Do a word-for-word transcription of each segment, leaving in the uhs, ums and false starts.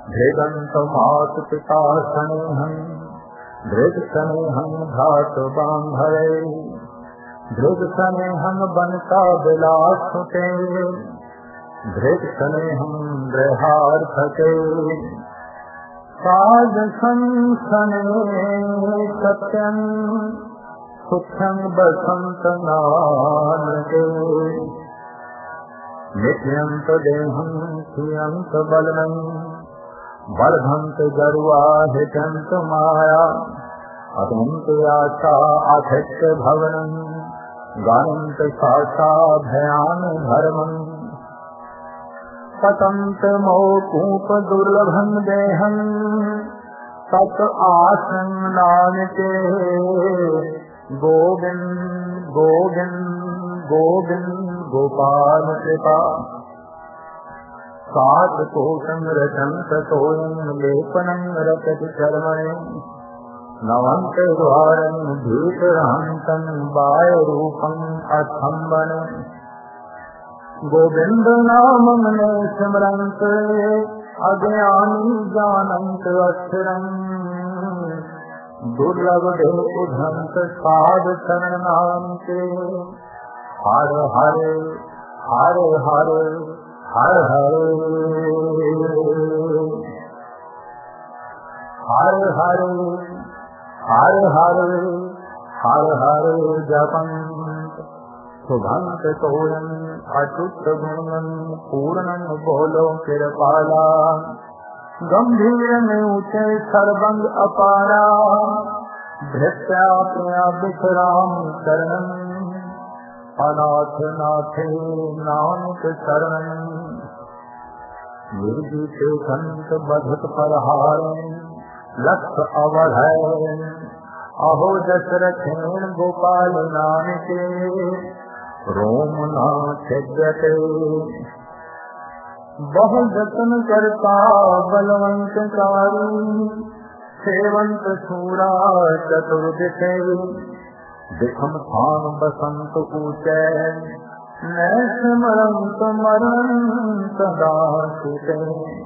भेदंत मात पिता स्नेहं धृत स्नेहं धात बांधरे धृत स्नेहं बनता बिलास सुते धृत स्नेहं द्रहार थके साध संसने सत्यं सुखं बसंत नानके नित्यंत देहं सियंत बलनं वर्धंत गरुआ हितंत माया अतंत आशा आधिक्य भवनं गानंत सासा भयान धर्मं पतंत मोकूप दुर्लभं देहं तत् आसन नानके गोविंद गोविंद गोविंद गोपाल कृपा सात कोशं रचंत तोयं लेपनं रचति चर्मणे नवंत द्वारं भीतरहंतं बाय रूपं अथंबन गोविंद नाम मने स्मरंत अज्ञानी जानंत अक्षरं दुर्लभ देह उधंत साध शरण नाम के हर हर हर हर हर हर हर हर हर हर हर हर जपंत सुभंत तोयं अच्युत गुणं पूर्णं बोलो कृपाला गंभीर में ऊंचे सर्वंग अपारा भृत्या प्रिया विश्राम शरणं अनाथ नाथे नानक शरणं निर्जीत संत बधत परहारें लक्ष अवध अहो दशरथेन गोपाल नानके रोम नाथ जते बहु जतन करता बलवंत कारी सेवंत सूरा चतुर्दिशे दिखम थान बसंत ऊंचे नैस्मरंत मरण सदा सुते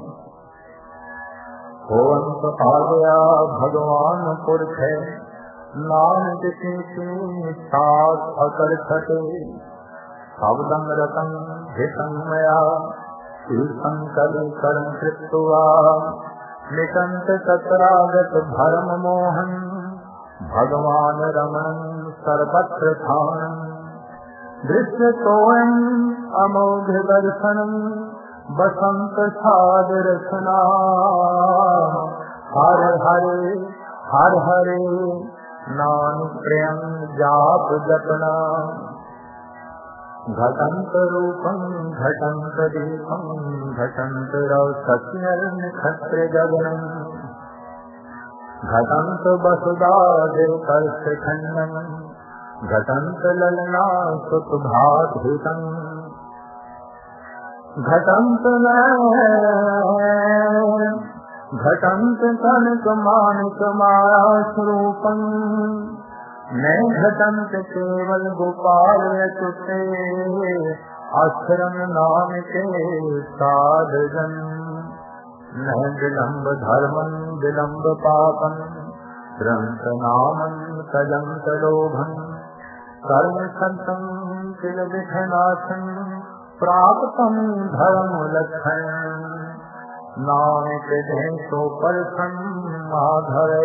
होवंत आ गया भगवान पुरख नानक की साथ अकर छटे शब्दं रतं हितंमया तीर्थंकर कर्म कृत्वा निकंत तत्रागत भरम मोहन भगवान रमण सर्वत्र स्थानं दृश्य तोयं अमोघ दर्शनं बसंत साद रचना हर हरे हर हरे नानक प्रियं जाप जपना घटंत रूपं घटंत दीपं घटंत रसस्य नक्षत्र गगनं घटंत वसुधा देवकर्ष खंडनं घटंत ललना सुत भात हितं घटंत घटंत कनक माणिक माया स्वरूपं न घटंत केवल गोपाल अच्युते अक्षरं नाम के साधजन न विलंब धर्मं विलंब पापं ग्रंथ नामं तजंत लोभं कर्म संतं किल विघ्नाशं प्राप्तं धर्म लक्षण नानक देशो परसं माधरे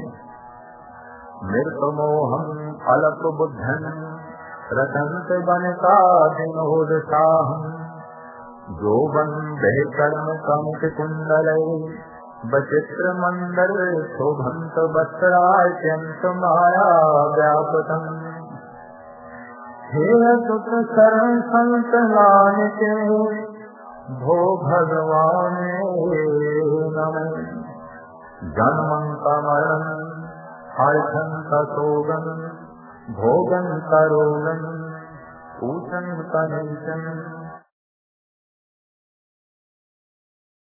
मृत मोहं अलप बुद्धं रटंत बनता दिनोदसाहं जो बंदे कर्म कमक कुंडले बचित्र मंडल शोभंत वस्त्रात्यंत माया व्यापतं हे सुत शरण संत नानके भो भगवान नमः जन्मंत मरणं हर्षंत शोकं भोगं करोगं पूजं कनिशं